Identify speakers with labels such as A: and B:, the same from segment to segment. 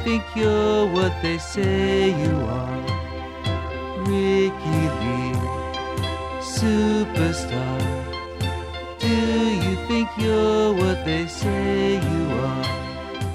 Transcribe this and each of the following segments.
A: think you're what they say you are? Ricky Lee, superstar. Do you think you're what they say you are?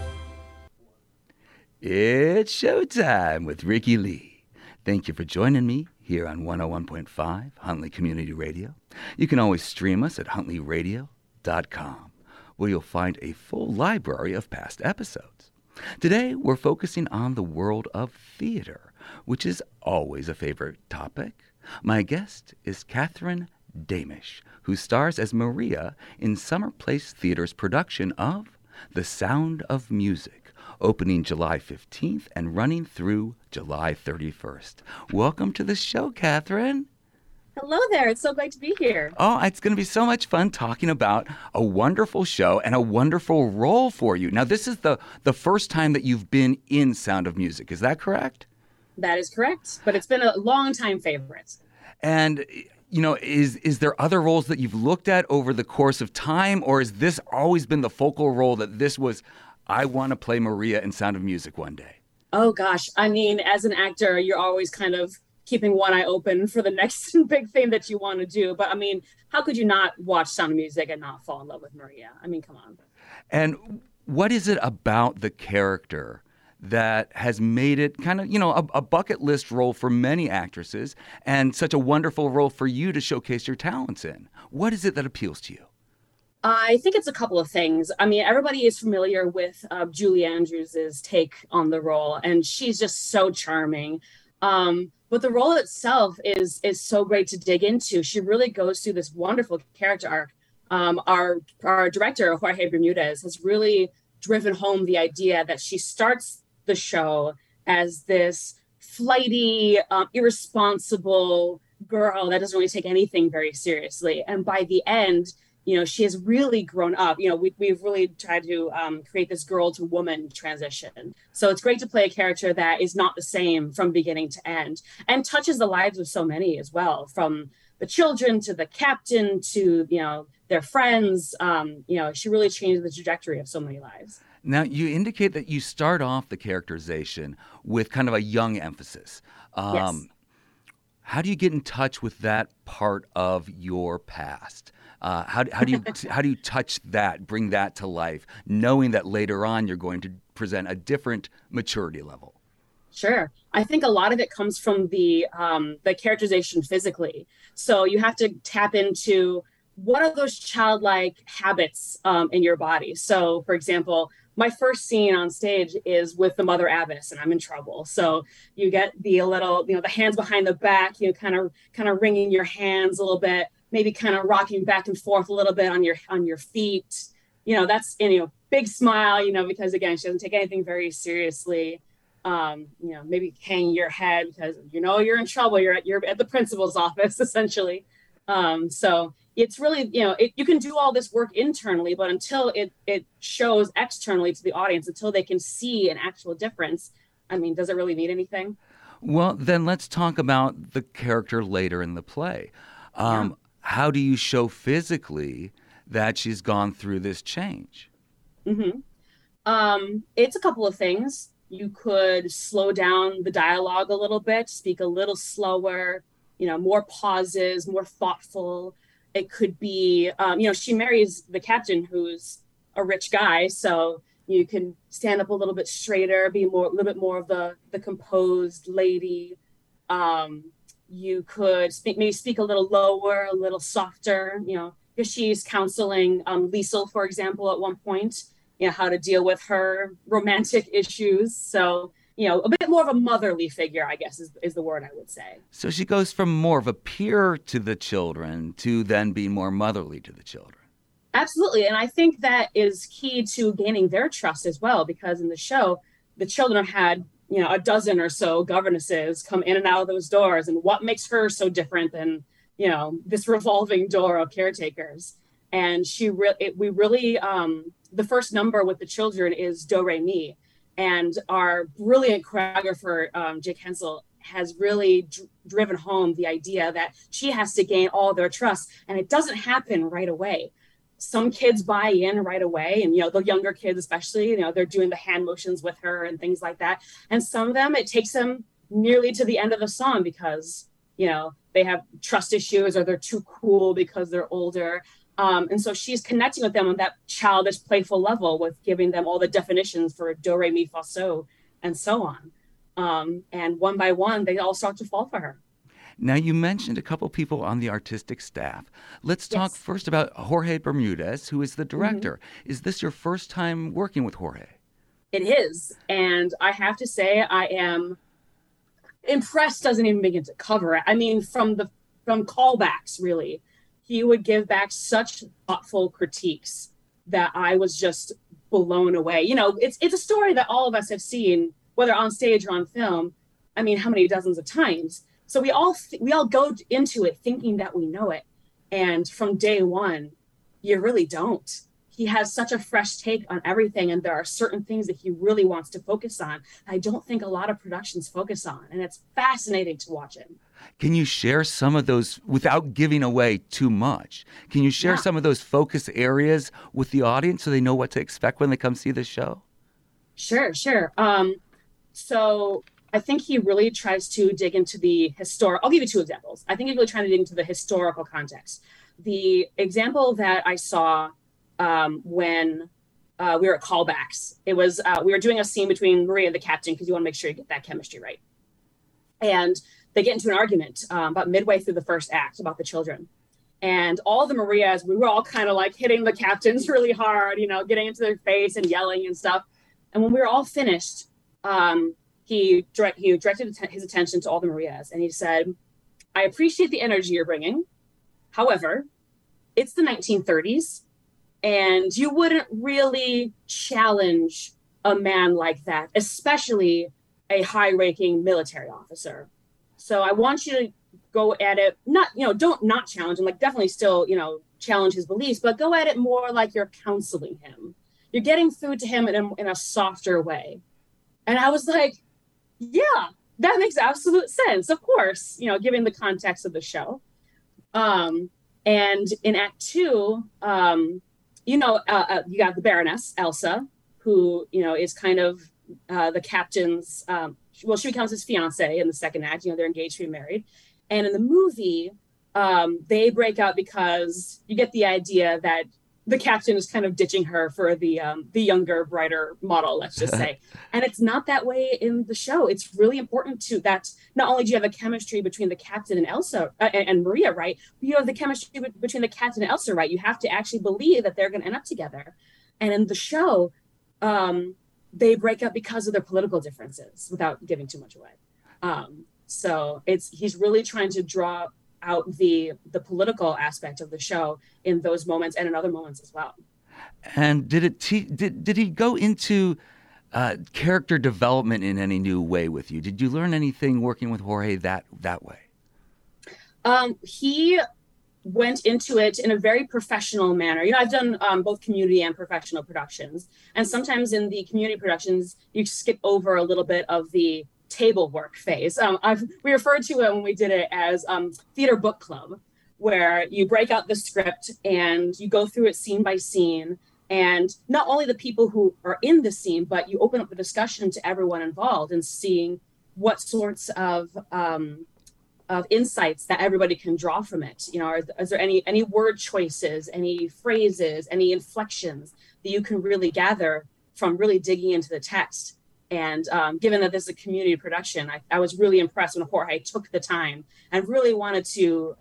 A: It's showtime with Ricky Lee. Thank you for joining me here on 101.5 Huntley Community Radio. You can always stream us at huntleyradio.com, where you'll find a full library of past episodes. Today, we're focusing on the world of theater, which is always a favorite topic. My guest is Catherine Damisch, who stars as Maria in Summer Place Theater's production of The Sound of Music, opening July 15th and running through July 31st. Welcome to the show, Catherine.
B: Hello there. It's so great to be here.
A: Oh, it's going to be so much fun talking about a wonderful show and a wonderful role for you. Now, this is the first time that you've been in Sound of Music. Is that correct?
B: That is correct, but it's been a long-time favorite.
A: And, you know, is there other roles that you've looked at over the course of time, or has this always been the focal role that this was, I want to play Maria in Sound of Music one day?
B: Oh, gosh. I mean, as an actor, you're always kind of keeping one eye open for the next big thing that you want to do. But, I mean, how could you not watch Sound of Music and not fall in love with Maria? I mean, come on.
A: And what is it about the character that has made it kind of, you know, a bucket list role for many actresses and such a wonderful role for you to showcase your talents in? What is it that appeals to you?
B: I think it's a couple of things. I mean, everybody is familiar with Julie Andrews' take on the role, and she's just so charming. But the role itself is so great to dig into. She really goes through this wonderful character arc. Our director, Jorge Bermudez, has really driven home the idea that she starts the show as this flighty, irresponsible girl that doesn't really take anything very seriously. And by the end, you know, she has really grown up. You know, we've really tried to create this girl to woman transition. So it's great to play a character that is not the same from beginning to end and touches the lives of so many as well, from the children to the captain to, you know, their friends. You know, she really changed the trajectory of so many lives.
A: Now, you indicate that you start off the characterization with kind of a young emphasis.
B: Yes.
A: How do you get in touch with that part of your past? How do you touch that, bring that to life, knowing that later on you're going to present a different maturity level?
B: Sure. I think a lot of it comes from the characterization physically. So you have to tap into what are those childlike habits in your body. So, for example, my first scene on stage is with the Mother Abbess, and I'm in trouble. So you get the little, you know, the hands behind the back, you know, kind of wringing your hands a little bit, maybe kind of rocking back and forth a little bit on your feet. You know, that's, you know, big smile, you know, because again, she doesn't take anything very seriously. You know, maybe hanging your head because, you know, you're in trouble. You're at the principal's office, essentially. So it's really, you know, you can do all this work internally, but until it shows externally to the audience, until they can see an actual difference, I mean, does it really mean anything?
A: Well, then let's talk about the character later in the play. How do you show physically that she's gone through this change?
B: Mm-hmm. It's a couple of things. You could slow down the dialogue a little bit, speak a little slower, you know, more pauses, more thoughtful. It could be, you know, she marries the captain who's a rich guy. So you can stand up a little bit straighter, be a little bit more of the composed lady. You could speak a little lower, a little softer, you know, because she's counseling Liesel, for example, at one point, you know, how to deal with her romantic issues. So, you know, a bit more of a motherly figure, I guess, is the word I would say.
A: So she goes from more of a peer to the children to then being more motherly to the children.
B: Absolutely. And I think that is key to gaining their trust as well, because in the show, the children have had, you know, a dozen or so governesses come in and out of those doors. And what makes her so different than, you know, this revolving door of caretakers? And we really, the first number with the children is Do Re Mi. And our brilliant choreographer, Jake Hensel, has really driven home the idea that she has to gain all their trust. And it doesn't happen right away. some kids buy in right away, and the younger kids especially, they're doing the hand motions with her and things like that. And some of them, it takes them nearly to the end of the song because they have trust issues or they're too cool because they're older. And so she's connecting with them on that childish, playful level with giving them all the definitions for do, re, mi, fa, so, and so on. And one by one, they all start to fall for her.
A: Now, you mentioned a couple people on the artistic staff. Let's talk first about Jorge Bermudez, who is the director. Mm-hmm. Is this your first time working with Jorge?
B: It is. And I have to say, I am impressed doesn't even begin to cover it. I mean, from callbacks, really. He would give back such thoughtful critiques that I was just blown away. It's a story that all of us have seen, whether on stage or on film. I mean, how many dozens of times? So we all go into it thinking that we know it. And from day one, you really don't. He has such a fresh take on everything. And there are certain things that he really wants to focus on. I don't think a lot of productions focus on. And it's fascinating to watch him.
A: Can you share some of those without giving away too much? Can you share some of those focus areas with the audience so they know what to expect when they come see the show?
B: Sure. So I think he really tries to dig into the I'll give you two examples. I think he's really trying to dig into the historical context. The example that I saw when we were at callbacks, it was we were doing a scene between Maria and the captain because you want to make sure you get that chemistry right. And they get into an argument about midway through the first act about the children. And all the Marias, we were all kind of like hitting the captains really hard, getting into their face and yelling and stuff. And when we were all finished, he directed his attention to all the Marias and he said, I appreciate the energy you're bringing. However, it's the 1930s and you wouldn't really challenge a man like that, especially a high-ranking military officer. So I want you to go at it, don't not challenge him, like definitely still, challenge his beliefs, but go at it more like you're counseling him. You're getting through to him in a softer way. And I was like, yeah, that makes absolute sense. Of course, given the context of the show. And in Act 2, you got the Baroness, Elsa, who, is kind of the captain's, she becomes his fiance in the second act. They're engaged to be married. And in the movie, they break up because you get the idea that the captain is kind of ditching her for the younger, brighter model, let's just say. And it's not that way in the show. It's really important that not only do you have a chemistry between the captain and Elsa and Maria, right? But you have the chemistry between the captain and Elsa, right? You have to actually believe that they're going to end up together. And in the show, they break up because of their political differences without giving too much away. So he's really trying to draw out the political aspect of the show in those moments and in other moments as well.
A: And did he go into character development in any new way with you? Did you learn anything working with Jorge that way?
B: He went into it in a very professional manner. I've done both community and professional productions. And sometimes in the community productions, you skip over a little bit of the table work phase. We referred to it when we did it as theater book club, where you break out the script and you go through it scene by scene. And not only the people who are in the scene, but you open up the discussion to everyone involved and seeing what sorts of insights that everybody can draw from it. Is there any word choices, any phrases, any inflections that you can really gather from really digging into the text? And given that this is a community production, I was really impressed when Jorge took the time and really wanted to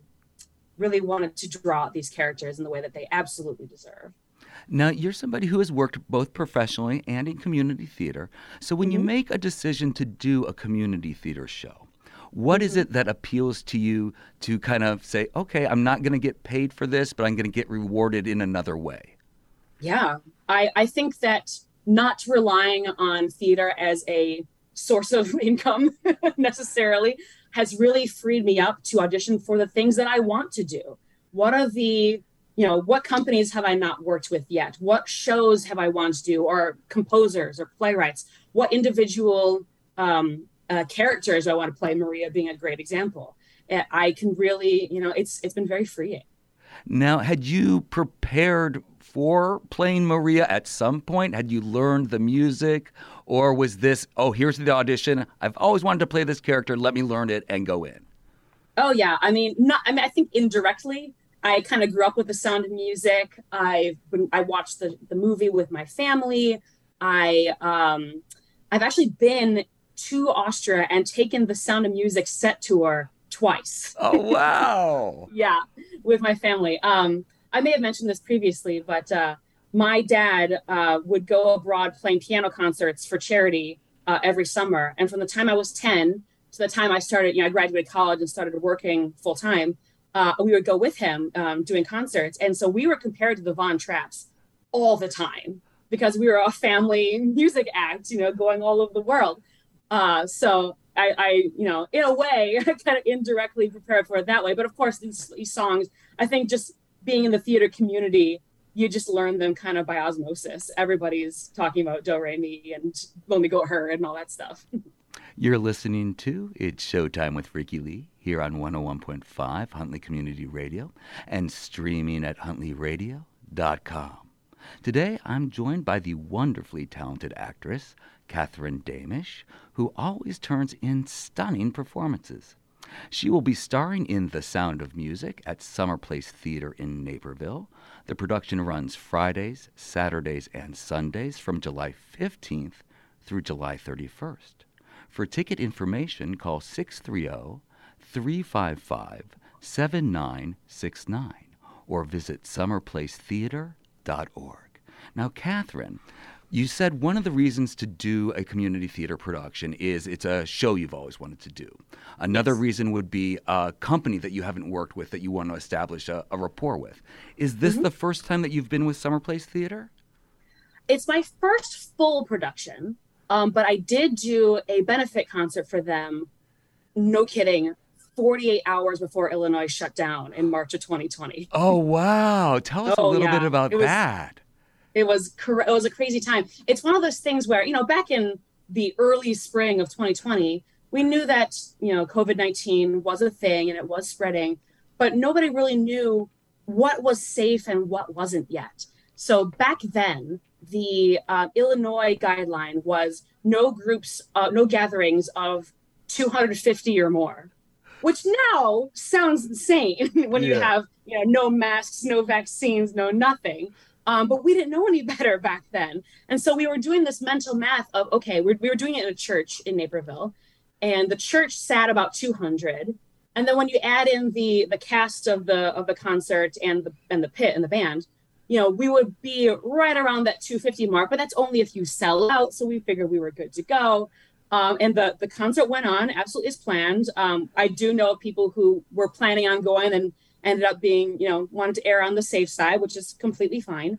B: draw out these characters in the way that they absolutely deserve.
A: Now, you're somebody who has worked both professionally and in community theater. So when you make a decision to do a community theater show, what is it that appeals to you to kind of say, okay, I'm not going to get paid for this, but I'm going to get rewarded in another way?
B: Yeah, I think that not relying on theater as a source of income necessarily has really freed me up to audition for the things that I want to do. What are what companies have I not worked with yet? What shows have I wanted to do, or composers or playwrights? What individual characters do I want to play? Maria being a great example. I can really, it's been very freeing.
A: Now, had you prepared for playing Maria at some point? Had you learned the music? Or was this, oh, here's the audition. I've always wanted to play this character. Let me learn it and go in.
B: Oh yeah, I think indirectly, I kind of grew up with the Sound of Music. I watched the movie with my family. I've actually been to Austria and taken the Sound of Music set tour twice.
A: Oh wow!
B: Yeah, with my family. I may have mentioned this previously, but my dad would go abroad playing piano concerts for charity every summer, and from the time I was 10 to the time I started, I graduated college and started working full time, we would go with him doing concerts. And so we were compared to the Von Trapps all the time because we were a family music act, going all over the world. So I in a way, I kind of indirectly prepared for it that way. But of course, these songs, I think just being in the theater community, you just learn them kind of by osmosis. Everybody's talking about Do, Re, Mi and Lonely Goat Herd and all that stuff.
A: You're listening to It's Showtime with Ricky Lee here on 101.5 Huntley Community Radio and streaming at huntleyradio.com. Today, I'm joined by the wonderfully talented actress, Catherine Damisch, who always turns in stunning performances. She will be starring in The Sound of Music at Summer Place Theater in Naperville. The production runs Fridays, Saturdays, and Sundays from July 15th through July 31st. For ticket information, call 630-355-7969 or visit summerplacetheater.org. Now, Catherine, you said one of the reasons to do a community theater production is it's a show you've always wanted to do. Another reason would be a company that you haven't worked with that you want to establish a rapport with. Is this the first time that you've been with Summer Place Theater?
B: It's my first full production. But I did do a benefit concert for them, no kidding, 48 hours before Illinois shut down in March of 2020.
A: Oh, wow. Tell us a little bit about that.
B: It was a crazy time. It's one of those things where, back in the early spring of 2020, we knew that, COVID-19 was a thing and it was spreading, but nobody really knew what was safe and what wasn't yet. So back then, the Illinois guideline was no gatherings of 250 or more, which now sounds insane when you have, no masks, no vaccines, no nothing. But we didn't know any better back then. And so we were doing this mental math of, okay, we were doing it in a church in Naperville, and the church sat about 200. And then when you add in the cast of the concert and the pit and the band, we would be right around that 250 mark, but that's only if you sell out. So we figured we were good to go. And the concert went on absolutely as planned. I do know people who were planning on going and ended up being, wanted to err on the safe side, which is completely fine.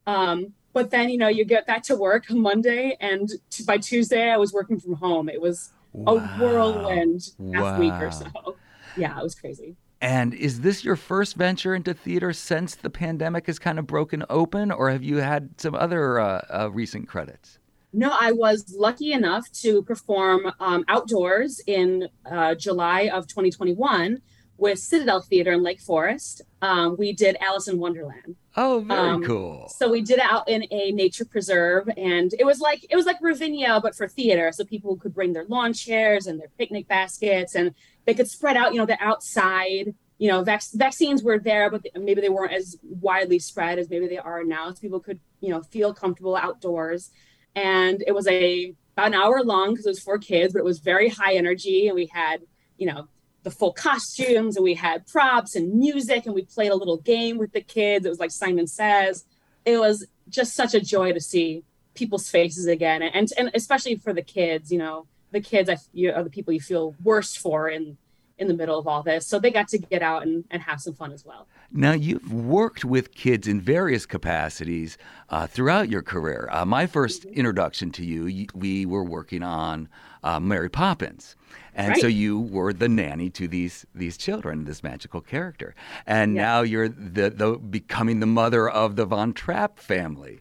B: But then, you get back to work on Monday, and by Tuesday I was working from home. It was a whirlwind half week or so. Yeah, it was crazy.
A: And is this your first venture into theater since the pandemic has kind of broken open, or have you had some other recent credits?
B: No, I was lucky enough to perform outdoors in July of 2021 with Citadel Theater in Lake Forest. We did Alice in Wonderland.
A: Oh, very cool.
B: So we did it out in a nature preserve, and it was like Ravinia, but for theater. So people could bring their lawn chairs and their picnic baskets, and they could spread out, the outside. Vaccines were there, but maybe they weren't as widely spread as maybe they are now. So people could, feel comfortable outdoors. And it was about an hour long because it was for kids, but it was very high energy. And we had, the full costumes, and we had props and music, and we played a little game with the kids. It was like Simon Says. It was just such a joy to see people's faces again. And especially for the kids, the kids are the people you feel worst for in the middle of all this. So they got to get out and have some fun as well.
A: Now, you've worked with kids in various capacities throughout your career. My first introduction to you, we were working on Mary Poppins. And so you were the nanny to these children, this magical character. And now you're the becoming the mother of the Von Trapp family.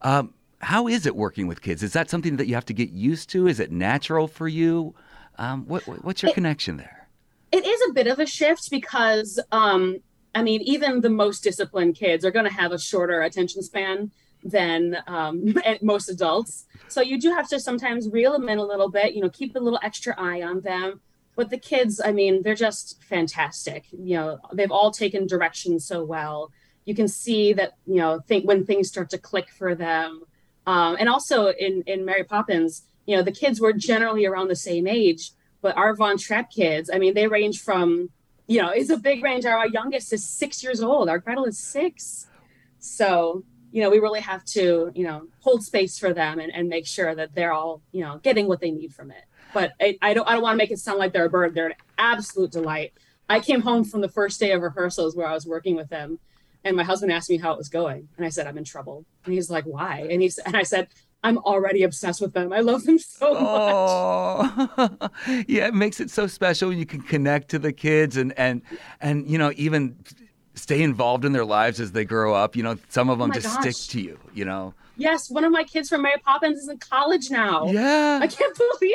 A: How is it working with kids? Is that something that you have to get used to? Is it natural for you? What's your connection there?
B: It is a bit of a shift because I mean, even the most disciplined kids are going to have a shorter attention span than most adults. So you do have to sometimes reel them in a little bit, keep a little extra eye on them. But the kids, I mean, they're just fantastic. They've all taken direction so well. You can see that, when things start to click for them. And also in Mary Poppins, the kids were generally around the same age, but our Von Trapp kids, I mean, they range from, it's a big range. Our youngest is 6 years old. Our Gretel is 6. So, we really have to, hold space for them and make sure that they're all, getting what they need from it. But I don't want to make it sound like they're a burden. They're an absolute delight. I came home from the first day of rehearsals where I was working with them, and my husband asked me how it was going. And I said, I'm in trouble. And he's like, why? And I said, I'm already obsessed with them. I love them so much.
A: Oh, yeah, it makes it so special when you can connect to the kids and even stay involved in their lives as they grow up. Some of them stick to you.
B: Yes, one of my kids from Mary Poppins is in college now.
A: Yeah.
B: I can't believe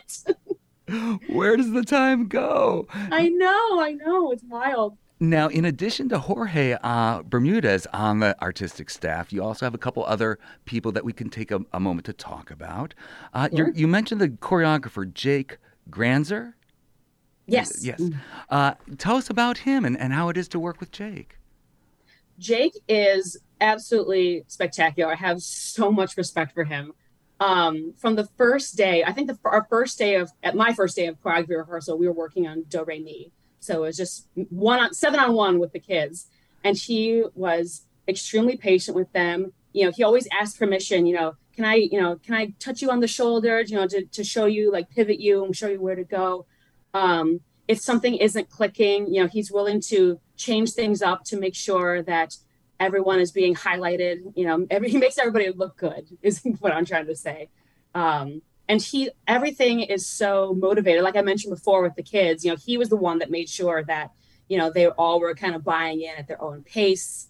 B: it.
A: Where does the time go?
B: I know. It's wild.
A: Now, in addition to Jorge Bermudez on the artistic staff, you also have a couple other people that we can take a moment to talk about.
B: Sure.
A: You mentioned the choreographer, Jake Granzer?
B: Yes.
A: Yes. Tell us about him and how it is to work with Jake.
B: Jake is absolutely spectacular. I have so much respect for him. From the first day, I think my first day of choreography rehearsal, we were working on Do Re Mi. So it was just 7-on-1 with the kids. And he was extremely patient with them. He always asked permission, can I touch you on the shoulder, to show you, like pivot you and show you where to go. If something isn't clicking, he's willing to change things up to make sure that everyone is being highlighted. He makes everybody look good is what I'm trying to say. And everything is so motivated. Like I mentioned before with the kids, he was the one that made sure that, they all were kind of buying in at their own pace.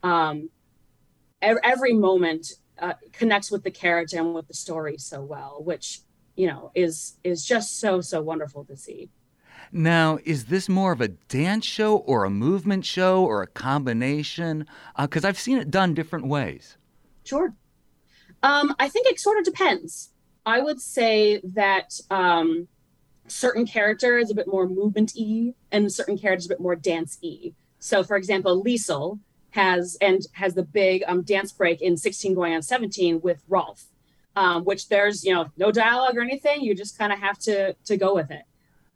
B: Every moment connects with the character and with the story so well, which, is just so wonderful to see.
A: Now, is this more of a dance show or a movement show or a combination? Because I've seen it done different ways.
B: Sure. I think it sort of depends. I would say that certain characters a bit more movement-y and certain characters a bit more dance-y. So, for example, Liesel has the big dance break in 16 going on 17 with Rolf, which there's no dialogue or anything. You just kind of have to go with it.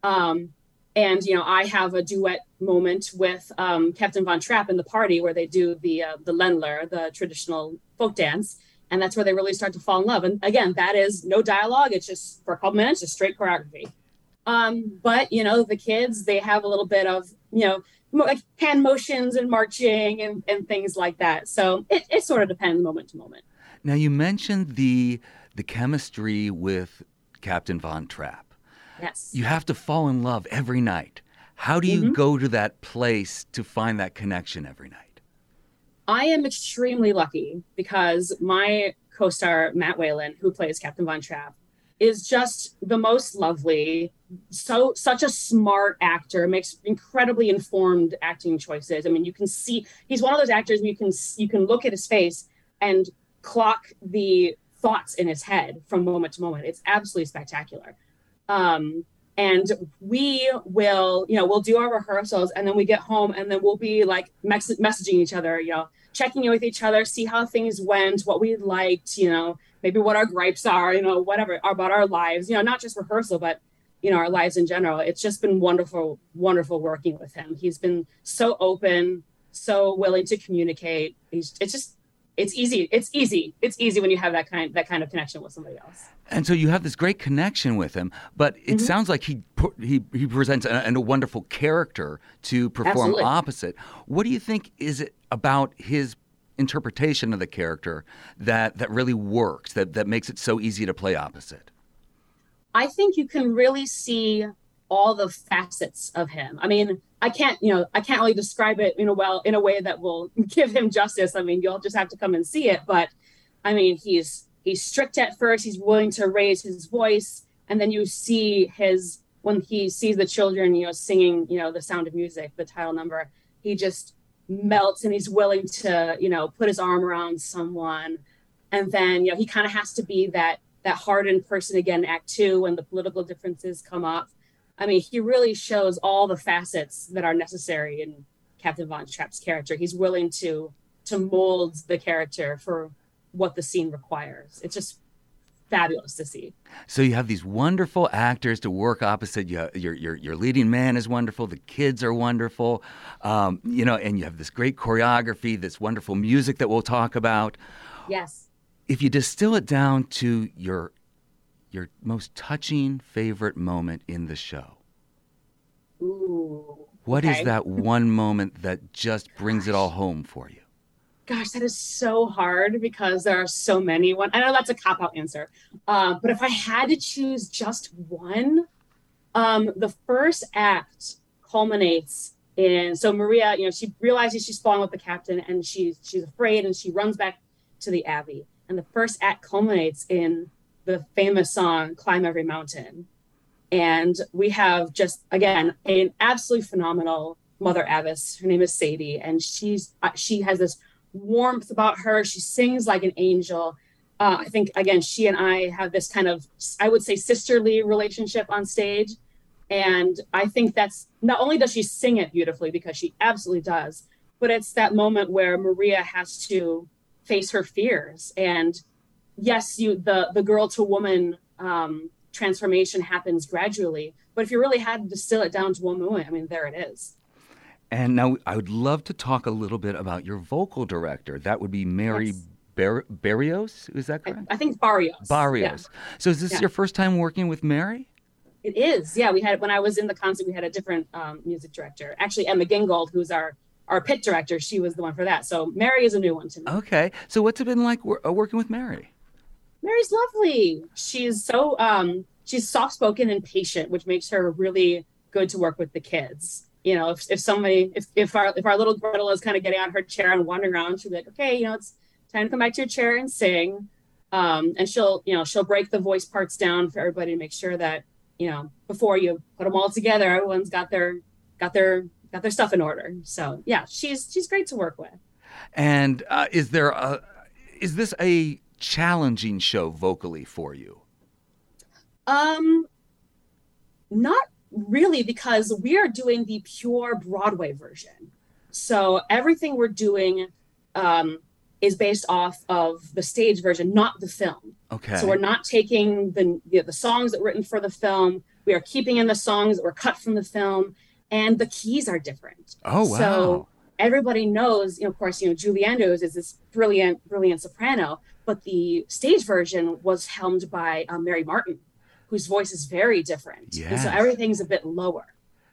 B: And I have a duet moment with Captain Von Trapp in the party where they do the Ländler, the traditional folk dance. And that's where they really start to fall in love. And again, that is no dialogue. It's just for a couple minutes, just straight choreography. But, the kids, they have a little bit of, like hand motions and marching and things like that. So it sort of depends moment to moment.
A: Now, you mentioned the chemistry with Captain Von Trapp.
B: Yes.
A: You have to fall in love every night. How do you go to that place to find that connection every night?
B: I am extremely lucky because my co-star, Matt Whalen, who plays Captain Von Trapp, is just the most lovely, such a smart actor, makes incredibly informed acting choices. I mean, you can see he's one of those actors you can look at his face and clock the thoughts in his head from moment to moment. It's absolutely spectacular. And we will, we'll do our rehearsals and then we get home and then we'll be like messaging each other, checking in with each other, see how things went, what we liked, maybe what our gripes are, whatever about our lives, not just rehearsal, but, our lives in general. It's just been wonderful, wonderful working with him. He's been so open, so willing to communicate. It's easy. It's easy when you have that kind of connection with somebody else.
A: And so you have this great connection with him, but it sounds like he presents a wonderful character to perform
B: Absolutely.
A: Opposite. What do you think is it about his interpretation of the character that really works, that makes it so easy to play opposite?
B: I think you can really see all the facets of him. I mean, I can't really describe it in a way that will give him justice. I mean, you'll just have to come and see it. But I mean, he's strict at first. He's willing to raise his voice, and then you see when he sees the children, singing, The Sound of Music, the title number. he just melts and he's willing to, put his arm around someone. And then, he kind of has to be that hardened person again in Act 2 when the political differences come up. I mean, he really shows all the facets that are necessary in Captain Von Trapp's character. He's willing to mold the character for what the scene requires. It's just fabulous to see.
A: So you have these wonderful actors to work opposite. Your leading man is wonderful. The kids are wonderful. And you have this great choreography, this wonderful music that we'll talk about.
B: Yes.
A: If you distill it down to your most touching favorite moment in the show, what is that one moment that just brings it all home for you?
B: Gosh, that is so hard because there are so many. I know that's a cop-out answer. But if I had to choose just one, the first act culminates in, so Maria, she realizes she's falling with the captain and she's afraid and she runs back to the Abbey. And the first act culminates in the famous song, Climb Every Mountain. And we have just, again, an absolutely phenomenal Mother Abbess. Her name is Sadie. And she has this warmth about her. She sings like an angel. I think, again, she and I have this kind of, I would say, sisterly relationship on stage. And I think that's, not only does she sing it beautifully, because she absolutely does, but it's that moment where Maria has to face her fears. And yes, the girl to woman transformation happens gradually. But if you really had to distill it down to one moment, I mean, there it is.
A: And now I would love to talk a little bit about your vocal director. That would be Mary Barrios. Is that correct?
B: I think Barrios.
A: Barrios. Yeah. So is this your first time working with Mary?
B: It is. Yeah, we had, when I was in the concert, we had a different music director. Actually, Emma Gingold, who's our pit director, she was the one for that. So Mary is a new one to me.
A: Okay. So what's it been like working with Mary? Mary's
B: lovely. She's so she's soft-spoken and patient, which makes her really good to work with the kids. If our little Gretel is kind of getting out of her chair and wandering around, she'll be like, okay, it's time to come back to your chair and sing. And she'll break the voice parts down for everybody to make sure that, before you put them all together, everyone's got their stuff in order. So yeah, she's great to work with.
A: And is this a challenging show vocally for you?
B: Not really, because we are doing the pure Broadway version. So everything we're doing is based off of the stage version, not the film.
A: Okay.
B: So we're not taking the songs that were written for the film. We are keeping in the songs that were cut from the film, and the keys are different.
A: Oh, wow.
B: So everybody knows, of course, Julie Andrews is this brilliant soprano, but the stage version was helmed by Mary Martin, whose voice is very different.
A: Yes.
B: And so everything's a bit lower.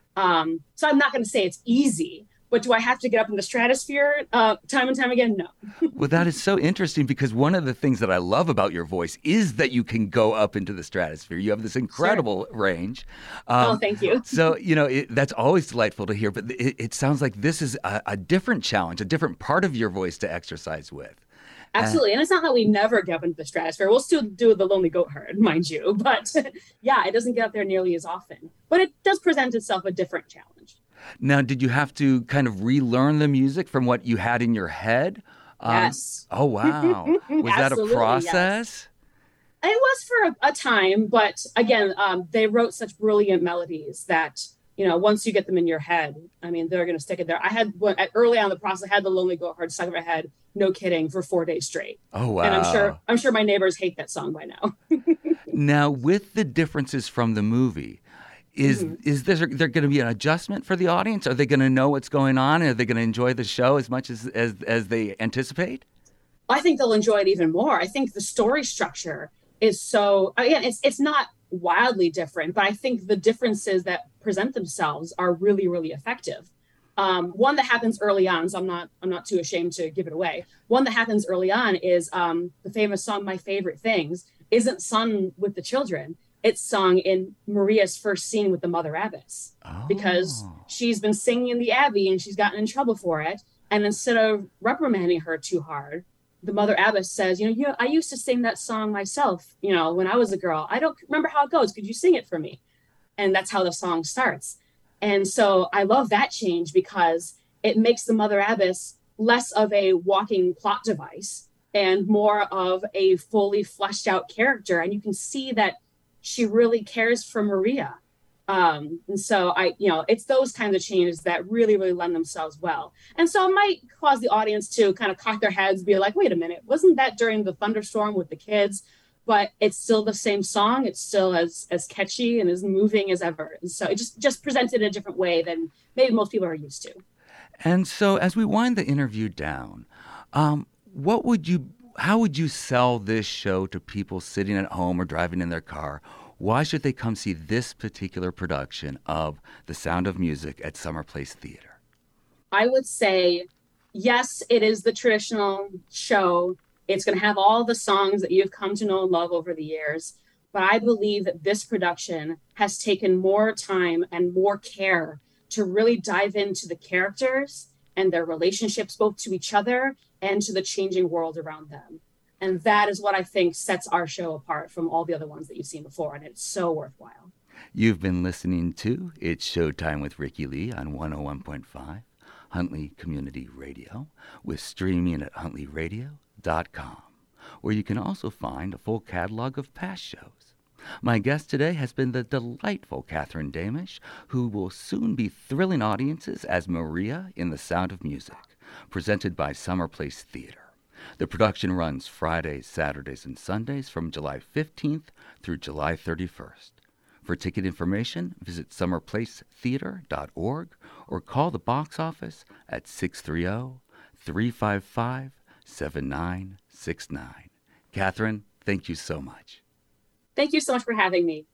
B: So I'm not going to say it's easy, but do I have to get up in the stratosphere time and time again? No.
A: Well, that is so interesting, because one of the things that I love about your voice is that you can go up into the stratosphere. You have this incredible range.
B: Thank you.
A: So, that's always delightful to hear, but it sounds like this is a different challenge, a different part of your voice to exercise with.
B: Absolutely. And it's not that we never get up into the stratosphere. We'll still do the Lonely Goat Herd, mind you. But yeah, it doesn't get up there nearly as often. But it does present itself a different challenge.
A: Now, did you have to kind of relearn the music from what you had in your head?
B: Yes.
A: Oh, wow. Was that a process?
B: Yes. It was for a time. But again, they wrote such brilliant melodies that, once you get them in your head, I mean, they're going to stick it there. I had, early on in the process, I had the Lonely Goat Herd stuck in my head, no kidding, for 4 days straight.
A: Oh, wow.
B: And I'm sure my neighbors hate that song by now.
A: Now, with the differences from the movie, is there going to be an adjustment for the audience? Are they going to know what's going on? Are they going to enjoy the show as much as they anticipate?
B: I think they'll enjoy it even more. I think the story structure is so, again, it's not wildly different, but I think the differences that present themselves are really, really effective. One that happens early on, so I'm not too ashamed to give it away. One that happens early on is the famous song, My Favorite Things, isn't sung with the children. It's sung in Maria's first scene with the Mother Abbess, because she's been singing in the Abbey and she's gotten in trouble for it. And instead of reprimanding her too hard, the Mother Abbess says, I used to sing that song myself, when I was a girl. I don't remember how it goes. Could you sing it for me? And that's how the song starts. And so I love that change, because it makes the Mother Abbess less of a walking plot device and more of a fully fleshed out character. And you can see that she really cares for Maria. And so it's those kinds of changes that really, really lend themselves well. And so it might cause the audience to kind of cock their heads, be like, wait a minute, wasn't that during the thunderstorm with the kids? But it's still the same song. It's still as catchy and as moving as ever. And so it just presented in a different way than maybe most people are used to.
A: And so as we wind the interview down, how would you sell this show to people sitting at home or driving in their car? Why should they come see this particular production of The Sound of Music at Summer Place Theater?
B: I would say, yes, it is the traditional show. It's going to have all the songs that you've come to know and love over the years. But I believe that this production has taken more time and more care to really dive into the characters and their relationships, both to each other and to the changing world around them. And that is what I think sets our show apart from all the other ones that you've seen before. And it's so worthwhile.
A: You've been listening to It's Showtime with Ricky Lee on 101.5 Huntley Community Radio, with streaming at huntleyradio.com, where you can also find a full catalog of past shows. My guest today has been the delightful Catherine Damisch, who will soon be thrilling audiences as Maria in The Sound of Music, presented by Summer Place Theater. The production runs Fridays, Saturdays, and Sundays from July 15th through July 31st. For ticket information, visit summerplacetheater.org or call the box office at 630-355-7969. Catherine, thank you so much.
B: Thank you so much for having me.